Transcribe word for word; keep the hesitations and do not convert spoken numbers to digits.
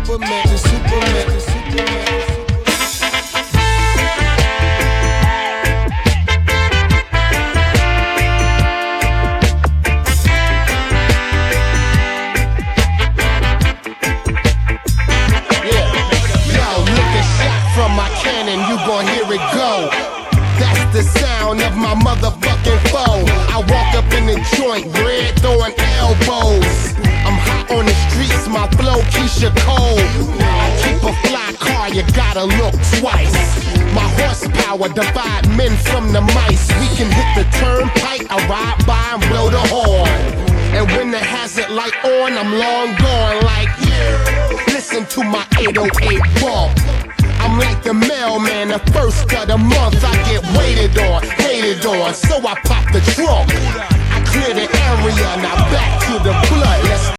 Superman, the Superman, the Superman. From my cannon, you gon' hear it go. That's the sound of my motherfucking foe. I walk up in the joint, bread throwing elbows. I'm hot on the streets, my flow Keisha Cole. I keep a fly car, you gotta look twice. My horsepower divide men from the mice. We can hit the turnpike, I ride by and blow the horn. And when the hazard light on, I'm long gone like, yeah. Listen to my eight oh eight bump. I'm like the mailman, the first of the month. I get waited on, hated on, so I pop the trunk. I clear the area, now back to the blood. Let's